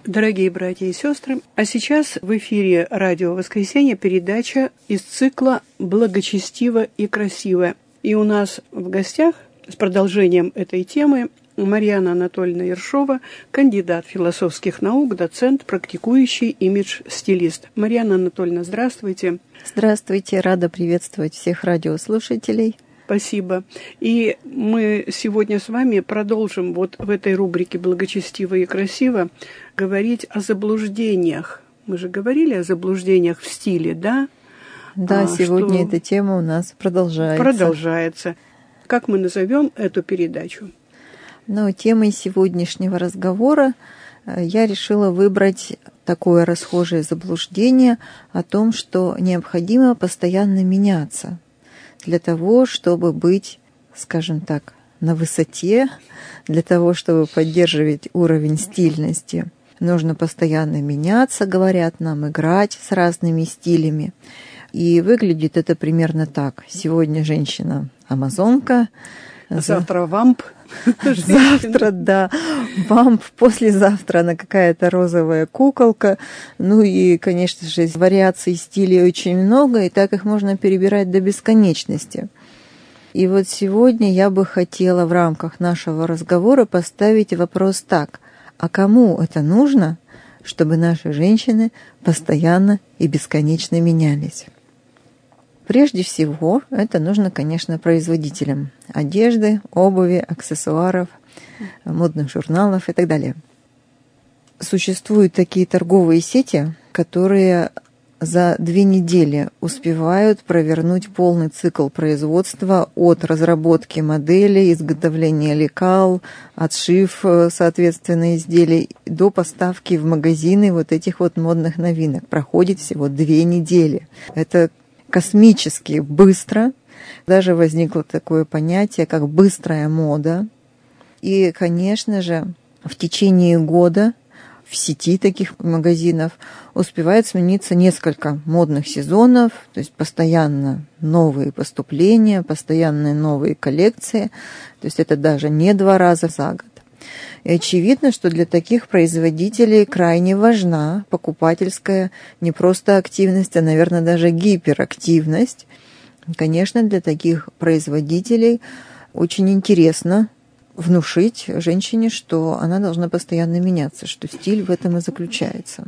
Дорогие братья и сестры, а сейчас в эфире «Радио Воскресенье» передача из цикла «Благочестиво и красиво». И у нас в гостях с продолжением этой темы Марьяна Анатольевна Ершова, кандидат философских наук, доцент, практикующий имидж-стилист. Марьяна Анатольевна, здравствуйте. Здравствуйте, рада приветствовать всех радиослушателей. Спасибо. И мы сегодня с вами продолжим вот в этой рубрике «Благочестиво и красиво» говорить о заблуждениях. Мы же говорили о заблуждениях в стиле, да? Да, сегодня эта тема у нас продолжается. Как мы назовем эту передачу? Темой сегодняшнего разговора я решила выбрать такое расхожее заблуждение о том, что необходимо постоянно меняться для того, чтобы быть, скажем так, на высоте, для того, чтобы поддерживать уровень стильности. Нужно постоянно меняться, говорят нам, играть с разными стилями. И выглядит это примерно так. Сегодня женщина амазонка. Завтра вамп. Завтра, да, вамп. Послезавтра она какая-то розовая куколка. И, конечно же, вариаций стилей очень много, и так их можно перебирать до бесконечности. И вот сегодня я бы хотела в рамках нашего разговора поставить вопрос так. А кому это нужно, чтобы наши женщины постоянно и бесконечно менялись? Прежде всего, это нужно, конечно, производителям одежды, обуви, аксессуаров, модных журналов и так далее. Существуют такие торговые сети, которые за 2 недели успевают провернуть полный цикл производства от разработки модели, изготовления лекал, отшив, соответственно, изделий до поставки в магазины вот этих вот модных новинок. Проходит всего 2 недели. Это космически быстро. Даже возникло такое понятие, как быстрая мода. И, конечно же, в течение года в сети таких магазинов успевает смениться несколько модных сезонов, то есть постоянно новые поступления, постоянные новые коллекции. То есть это даже не 2 раза за год. И очевидно, что для таких производителей крайне важна покупательская не просто активность, а, наверное, даже гиперактивность. Конечно, для таких производителей очень интересно внушить женщине, что она должна постоянно меняться, что стиль в этом и заключается.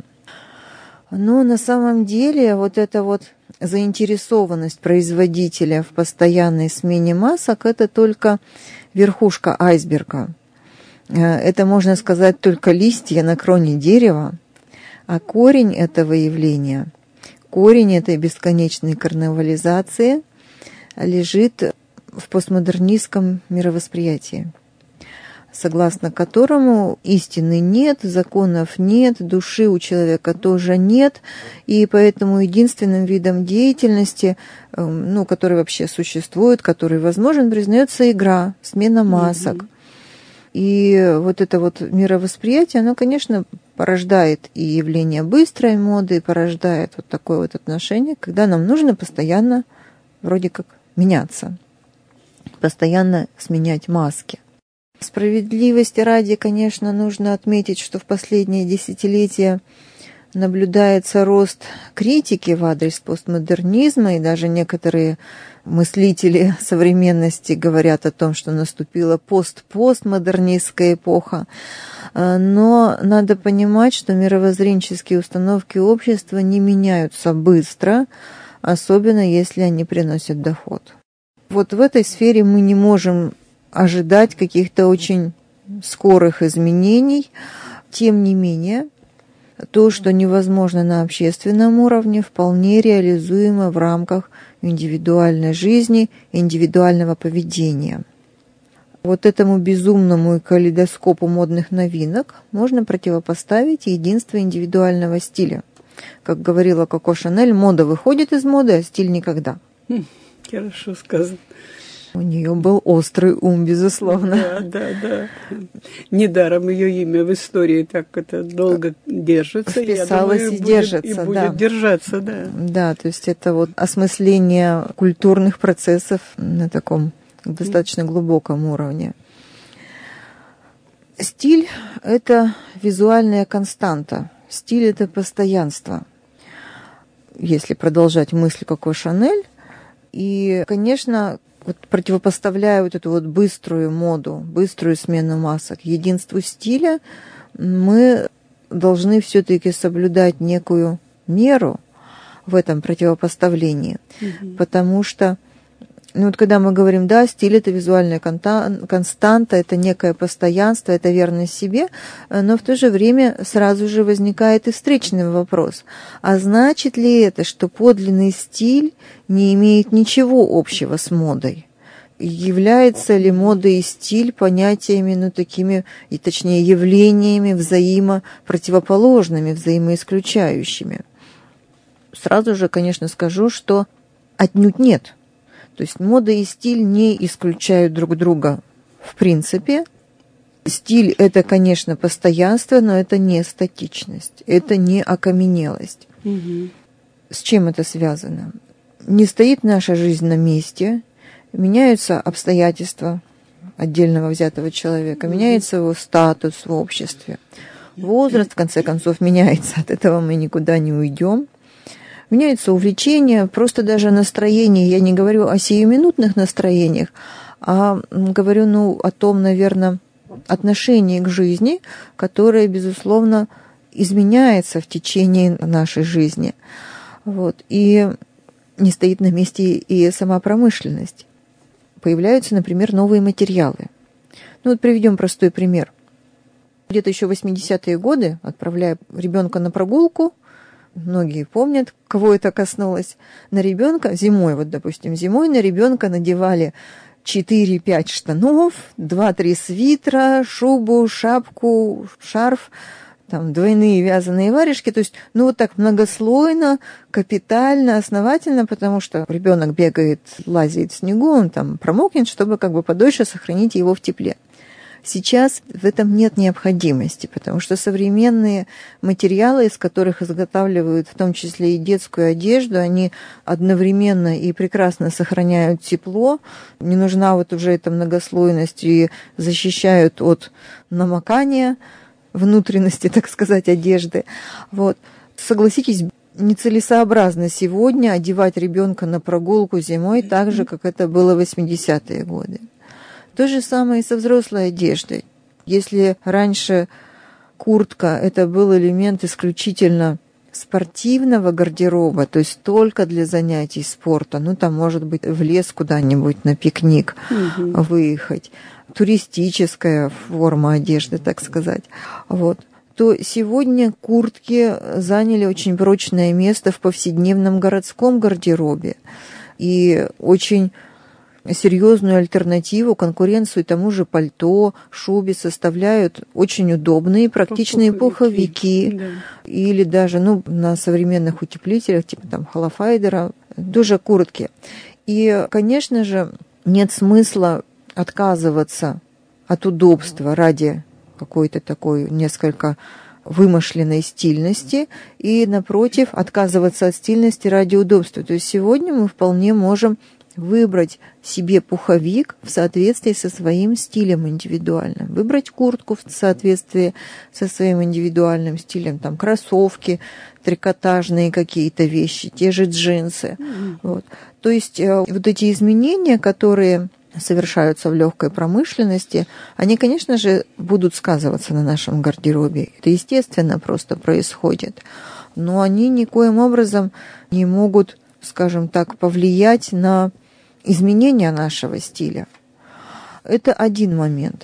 Но на самом деле вот эта вот заинтересованность производителя в постоянной смене масок – это только верхушка айсберга. Это, можно сказать, только листья на кроне дерева, а корень этого явления, корень этой бесконечной карнавализации лежит в постмодернистском мировосприятии, согласно которому истины нет, законов нет, души у человека тоже нет, и поэтому единственным видом деятельности, который вообще существует, который возможен, признается игра, смена масок. И вот это вот мировосприятие, оно, конечно, порождает и явление быстрой моды, и порождает вот такое вот отношение, когда нам нужно постоянно вроде как меняться, постоянно сменять маски. Справедливости ради, конечно, нужно отметить, что в последние десятилетия наблюдается рост критики в адрес постмодернизма, и даже некоторые мыслители современности говорят о том, что наступила постмодернистская эпоха. Но надо понимать, что мировоззренческие установки общества не меняются быстро, особенно если они приносят доход. Вот в этой сфере мы не можем ожидать каких-то очень скорых изменений. Тем не менее, то, что невозможно на общественном уровне, вполне реализуемо в рамках индивидуальной жизни, индивидуального поведения. Вот этому безумному калейдоскопу модных новинок можно противопоставить единство индивидуального стиля. Как говорила Коко Шанель, мода выходит из моды, а стиль никогда. Хорошо сказано. У нее был острый ум, безусловно. Да. Недаром ее имя в истории так это долго держится. Вписалось и держится, и будет держаться, да. Да, то есть это вот осмысление культурных процессов на таком достаточно глубоком уровне. Стиль – это визуальная константа. Стиль – это постоянство. Если продолжать мысль Коко Шанель. И, конечно, вот противопоставляя вот эту вот быструю моду, быструю смену масок, единству стиля, мы должны все-таки соблюдать некую меру в этом противопоставлении. Потому что, ну вот когда мы говорим, да, стиль – это визуальная константа, это некое постоянство, это верность себе, но в то же время сразу же возникает и встречный вопрос. А значит ли это, что подлинный стиль не имеет ничего общего с модой? Является ли мода и стиль понятиями, ну, такими, и точнее, явлениями взаимопротивоположными, взаимоисключающими? Сразу же, конечно, скажу, что отнюдь нет. То есть мода и стиль не исключают друг друга в принципе. Стиль – это, конечно, постоянство, но это не статичность, это не окаменелость. С чем это связано? Не стоит наша жизнь на месте, меняются обстоятельства отдельного взятого человека, меняется его статус в обществе. Возраст, в конце концов, меняется, от этого мы никуда не уйдем. Меняется увлечение, просто даже настроение. Я не говорю о сиюминутных настроениях, а говорю, ну, о том, наверное, отношении к жизни, которое, безусловно, изменяется в течение нашей жизни. Вот. И не стоит на месте и сама промышленность. Появляются, например, новые материалы. Ну вот приведем простой пример. Где-то еще в 80-е годы, отправляя ребенка на прогулку, многие помнят, кого это коснулось, на ребенка зимой, вот, допустим, зимой на ребенка надевали 4-5 штанов, 2-3 свитера, шубу, шапку, шарф, там двойные вязаные варежки, то есть, ну, вот так многослойно, капитально, основательно, потому что ребенок бегает, лазит в снегу, он там промокнет, чтобы как бы подольше сохранить его в тепле. Сейчас в этом нет необходимости, потому что современные материалы, из которых изготавливают в том числе и детскую одежду, они одновременно и прекрасно сохраняют тепло, не нужна вот уже эта многослойность и защищают от намокания внутренности, так сказать, одежды. Вот. Согласитесь, нецелесообразно сегодня одевать ребенка на прогулку зимой так же, как это было в 80-е годы. То же самое и со взрослой одеждой. Если раньше куртка – это был элемент исключительно спортивного гардероба, то есть только для занятий спорта, ну, там, может быть, в лес куда-нибудь на пикник выехать, туристическая форма одежды, так сказать, вот, то сегодня куртки заняли очень прочное место в повседневном городском гардеробе и очень серьезную альтернативу, конкуренцию тому же пальто, шубе составляют очень удобные, практичные пуховики. Да. Или даже, ну, на современных утеплителях, типа там холофайдера, тоже куртки. И, конечно же, нет смысла отказываться от удобства ради какой-то такой несколько вымышленной стильности и, напротив, отказываться от стильности ради удобства. То есть сегодня мы вполне можем выбрать себе пуховик в соответствии со своим стилем индивидуальным, выбрать куртку в соответствии со своим индивидуальным стилем, там кроссовки, трикотажные какие-то вещи, те же джинсы. Вот. То есть вот эти изменения, которые совершаются в легкой промышленности, они, конечно же, будут сказываться на нашем гардеробе. Это естественно просто происходит. Но они никоим образом не могут, скажем так, повлиять на изменение нашего стиля. Это один момент.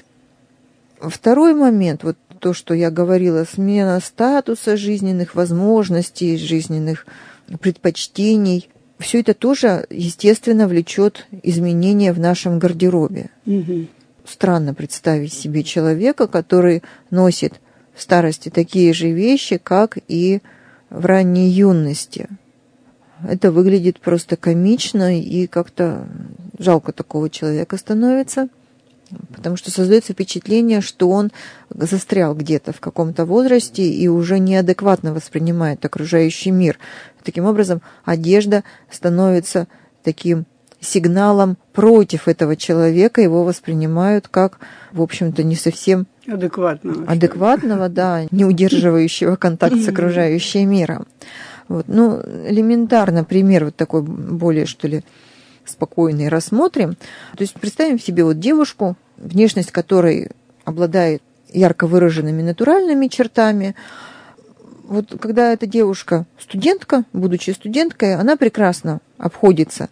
Второй момент, вот то, что я говорила, смена статуса, жизненных возможностей, жизненных предпочтений, все это тоже, естественно, влечет изменения в нашем гардеробе. Странно представить себе человека, который носит в старости такие же вещи, как и в ранней юности. Это выглядит просто комично, и как-то жалко такого человека становится, потому что создается впечатление, что он застрял где-то в каком-то возрасте и уже неадекватно воспринимает окружающий мир. Таким образом, одежда становится таким сигналом против этого человека, его воспринимают как, в общем-то, не совсем адекватного, да, не удерживающего контакт с окружающим миром. Вот. Ну, элементарно пример вот такой более, что ли, спокойный рассмотрим. То есть представим себе вот девушку, внешность которой обладает ярко выраженными натуральными чертами. Вот когда эта девушка студентка, будучи студенткой, она прекрасно обходится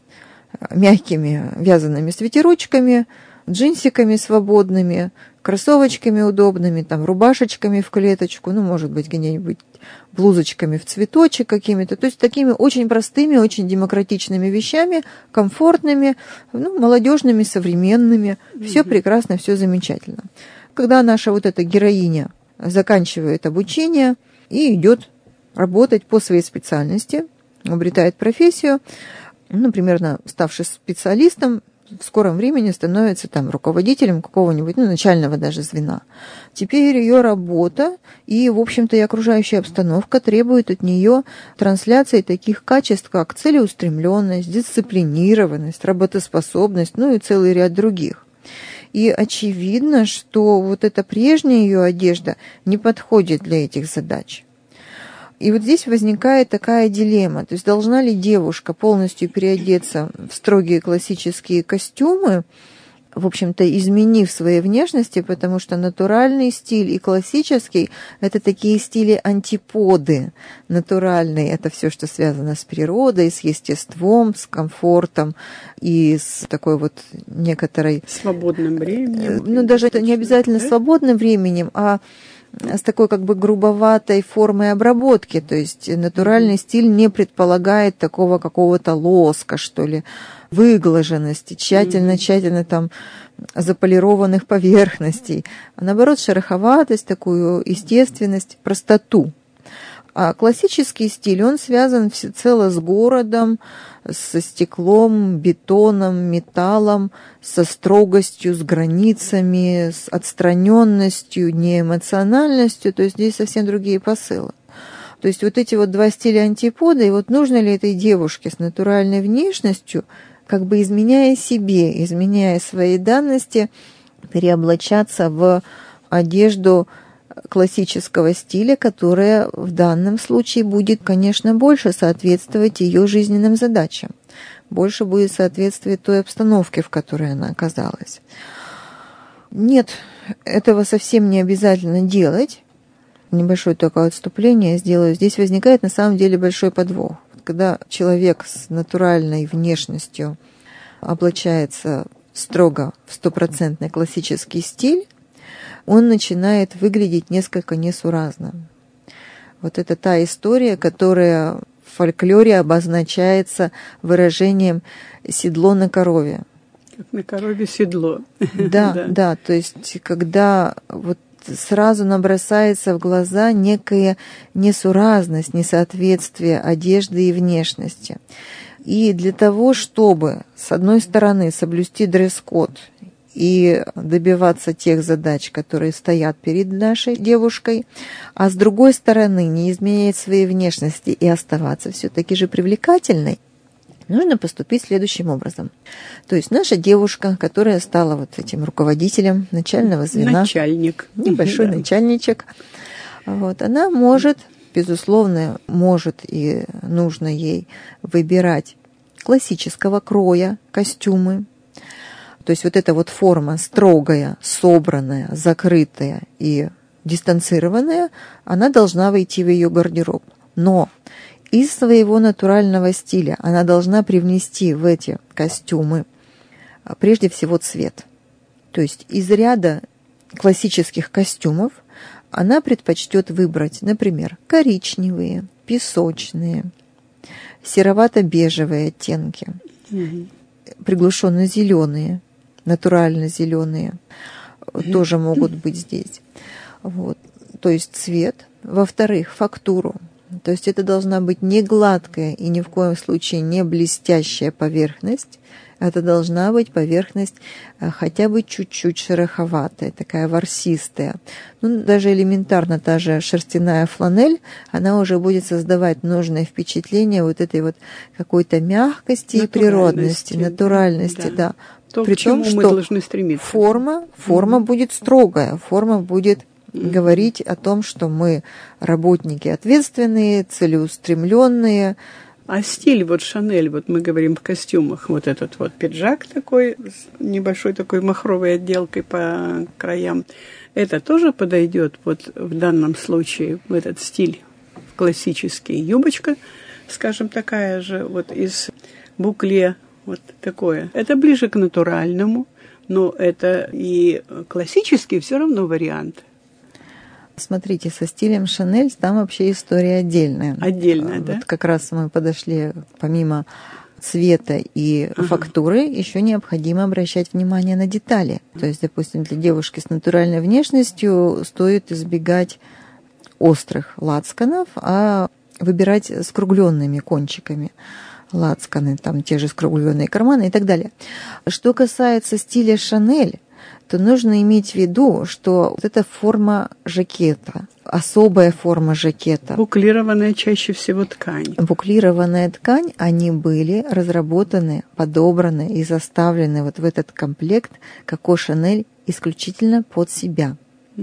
мягкими вязаными свитерочками, джинсиками свободными, кроссовочками удобными, там, рубашечками в клеточку, ну, может быть, где-нибудь блузочками в цветочек какими-то. То есть такими очень простыми, очень демократичными вещами, комфортными, ну, молодежными, современными. Все прекрасно, все замечательно. Когда наша вот эта героиня заканчивает обучение и идет работать по своей специальности, обретает профессию, например, ставший специалистом, в скором времени становится там руководителем какого-нибудь, ну, начального даже звена. Теперь ее работа и, в общем-то, и окружающая обстановка требует от нее трансляции таких качеств, как целеустремленность, дисциплинированность, работоспособность, ну и целый ряд других. И очевидно, что вот эта прежняя ее одежда не подходит для этих задач. И вот здесь возникает такая дилемма. То есть должна ли девушка полностью переодеться в строгие классические костюмы, в общем-то, изменив своей внешности, потому что натуральный стиль и классический – это такие стили антиподы. Натуральный – это все, что связано с природой, с естеством, с комфортом и с такой вот некоторой… свободным временем. Ну, даже это не обязательно свободным временем, а с такой как бы грубоватой формой обработки. То есть натуральный стиль не предполагает такого какого-то лоска, что ли, выглаженности, тщательно там заполированных поверхностей, а наоборот шероховатость, такую естественность, простоту. А классический стиль, он связан всецело с городом, со стеклом, бетоном, металлом, со строгостью, с границами, с отстраненностью, неэмоциональностью, то есть здесь совсем другие посылы. То есть вот эти вот два стиля антипода, и вот нужно ли этой девушке с натуральной внешностью, как бы изменяя себе, изменяя свои данности, переоблачаться в одежду классического стиля, которая в данном случае будет, конечно, больше соответствовать ее жизненным задачам, больше будет соответствовать той обстановке, в которой она оказалась. Нет, этого совсем не обязательно делать. Небольшое только отступление сделаю. Здесь возникает на самом деле большой подвох. Когда человек с натуральной внешностью облачается строго в 100% классический стиль, он начинает выглядеть несколько несуразно. Вот это та история, которая в фольклоре обозначается выражением «седло на корове». Как на корове седло. Да, то есть когда вот сразу набросается в глаза некая несуразность, несоответствие одежды и внешности. И для того, чтобы, с одной стороны, соблюсти дресс-код и добиваться тех задач, которые стоят перед нашей девушкой, а с другой стороны, не изменять своей внешности и оставаться все-таки же привлекательной, нужно поступить следующим образом. То есть наша девушка, которая стала вот этим руководителем начального звена, начальник, небольшой начальничек, вот, она может, безусловно, может и нужно ей выбирать классического кроя костюмы. То есть вот эта вот форма строгая, собранная, закрытая и дистанцированная, она должна войти в ее гардероб. Но из своего натурального стиля она должна привнести в эти костюмы прежде всего цвет. То есть из ряда классических костюмов она предпочтет выбрать, например, коричневые, песочные, серовато-бежевые оттенки, приглушенно-зеленые, натурально-зеленые тоже могут быть здесь. Вот. То есть цвет. Во-вторых, фактуру. То есть это должна быть не гладкая и ни в коем случае не блестящая поверхность, Это должна быть поверхность хотя бы чуть-чуть шероховатая, такая ворсистая. Ну, даже элементарно та же шерстяная фланель, она уже будет создавать нужное впечатление вот этой вот какой-то мягкости и природности, натуральности, да. То, при к чему том, что мы должны стремиться. Форма будет строгая, форма будет говорить о том, что мы работники ответственные, целеустремленные. А стиль, вот Шанель, вот мы говорим в костюмах, вот этот вот пиджак такой, с небольшой такой махровой отделкой по краям, это тоже подойдет вот в данном случае, в этот стиль классический. Юбочка, скажем, такая же, вот из букле, вот такое. Это ближе к натуральному, но это и классический все равно вариант. Смотрите, со стилем Шанель там вообще история отдельная. Отдельная, вот да? Как раз мы подошли, помимо цвета и фактуры, еще необходимо обращать внимание на детали. То есть, допустим, для девушки с натуральной внешностью стоит избегать острых лацканов, а выбирать скругленными кончиками лацканы, там те же скругленные карманы и так далее. Что касается стиля Шанель, то нужно иметь в виду, что вот эта форма жакета, особая форма жакета. Буклированная чаще всего ткань. Буклированная ткань, они были разработаны, подобраны и заставлены вот в этот комплект Коко Шанель исключительно под себя.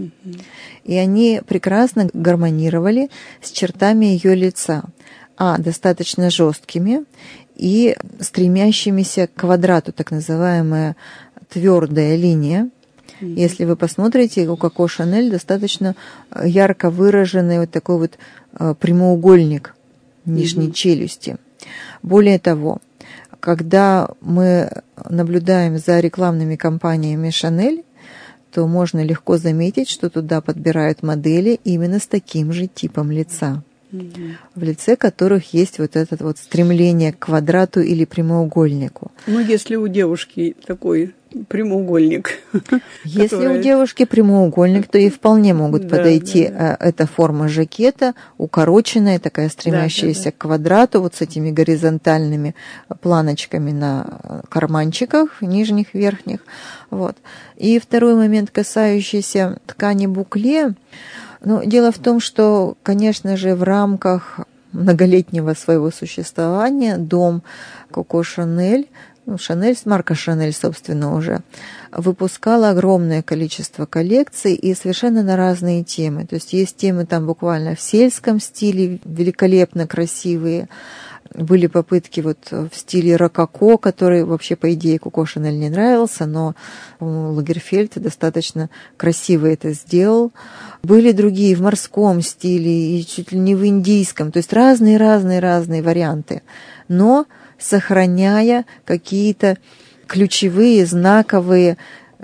И они прекрасно гармонировали с чертами ее лица, достаточно жесткими и стремящимися к квадрату, так называемая твердая линия. Если вы посмотрите, у Коко Шанель достаточно ярко выраженный вот такой вот прямоугольник нижней челюсти. Более того, когда мы наблюдаем за рекламными кампаниями Шанель, то можно легко заметить, что туда подбирают модели именно с таким же типом лица. В лице которых есть вот это вот стремление к квадрату или прямоугольнику. Ну, если у девушки такой прямоугольник. Если у девушки прямоугольник, то и вполне могут подойти эта форма жакета, укороченная, такая стремящаяся к квадрату, вот с этими горизонтальными планочками на карманчиках нижних, верхних. Вот. И второй момент, касающийся ткани букле. Но дело в том, что, конечно же, в рамках многолетнего своего существования дом Коко Шанель, марка Шанель, собственно, уже, выпускала огромное количество коллекций и совершенно на разные темы. То есть есть темы там буквально в сельском стиле, великолепно красивые. Были попытки вот в стиле рококо, который вообще, по идее, Коко Шанель не нравился, но Лагерфельд достаточно красиво это сделал. Были другие в морском стиле и чуть ли не в индийском, то есть разные варианты, но сохраняя какие-то ключевые, знаковые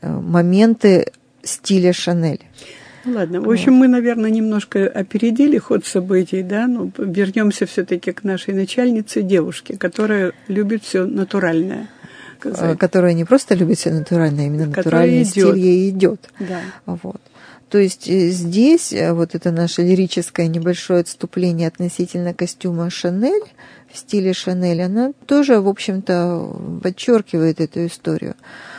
моменты стиля Шанель. Ладно, в общем, мы, наверное, немножко опередили ход событий, да, но вернемся все-таки к нашей начальнице, девушке, которая любит все натуральное. Которая не просто любит все натуральное, а именно натуральный стиль ей идет. Да. Вот. То есть здесь вот это наше лирическое небольшое отступление относительно костюма Шанель в стиле Шанель, она тоже, в общем-то, подчеркивает эту историю.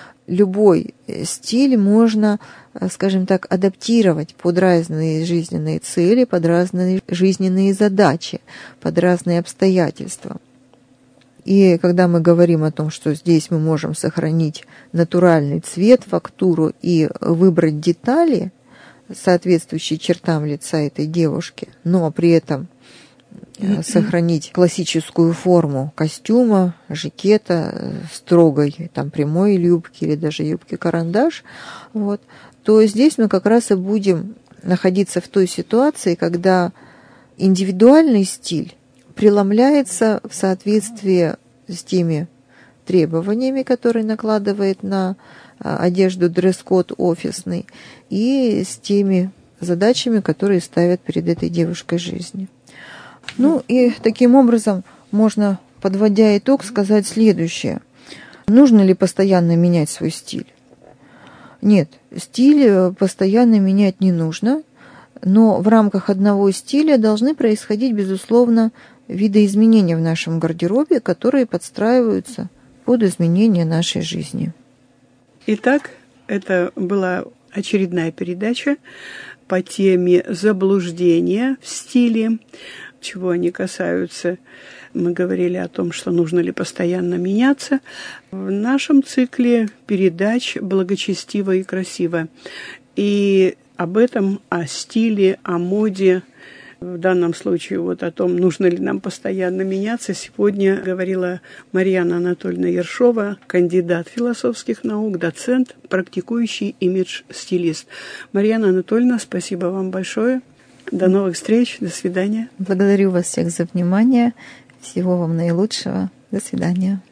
Любой стиль можно, скажем так, адаптировать под разные жизненные цели, под разные жизненные задачи, под разные обстоятельства. И когда мы говорим о том, что здесь мы можем сохранить натуральный цвет, фактуру и выбрать детали, соответствующие чертам лица этой девушки, но при этом сохранить классическую форму костюма, жакета, строгой там, прямой юбки или даже юбки-карандаш, вот, то здесь мы как раз и будем находиться в той ситуации, когда индивидуальный стиль преломляется в соответствии с теми требованиями, которые накладывает на одежду дресс-код офисный, и с теми задачами, которые ставят перед этой девушкой жизни. Ну и таким образом можно, подводя итог, сказать следующее. Нужно ли постоянно менять свой стиль? Нет, стиль постоянно менять не нужно, но в рамках одного стиля должны происходить, безусловно, видоизменения в нашем гардеробе, которые подстраиваются под изменение нашей жизни. Итак, это была очередная передача по теме заблуждения в стиле, чего они касаются. Мы говорили о том, что нужно ли постоянно меняться. В нашем цикле передач «Благочестиво и красиво». И об этом, о стиле, о моде, в данном случае вот о том, нужно ли нам постоянно меняться, сегодня говорила Марьяна Анатольевна Ершова, кандидат философских наук, доцент, практикующий имидж-стилист. Марьяна Анатольевна, спасибо вам большое. До новых встреч. До свидания. Благодарю вас всех за внимание. Всего вам наилучшего. До свидания.